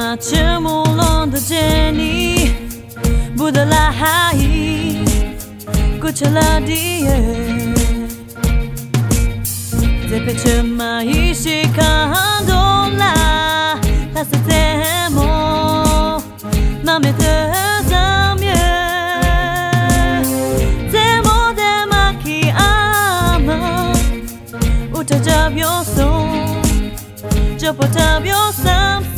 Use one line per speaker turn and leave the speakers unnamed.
这朦胧的见你，不得来，过去了的夜，在陪着蚂蚁西看懂了，它是怎么慢慢的上面，怎么的马起阿妈，我在这表送，这不代表什么。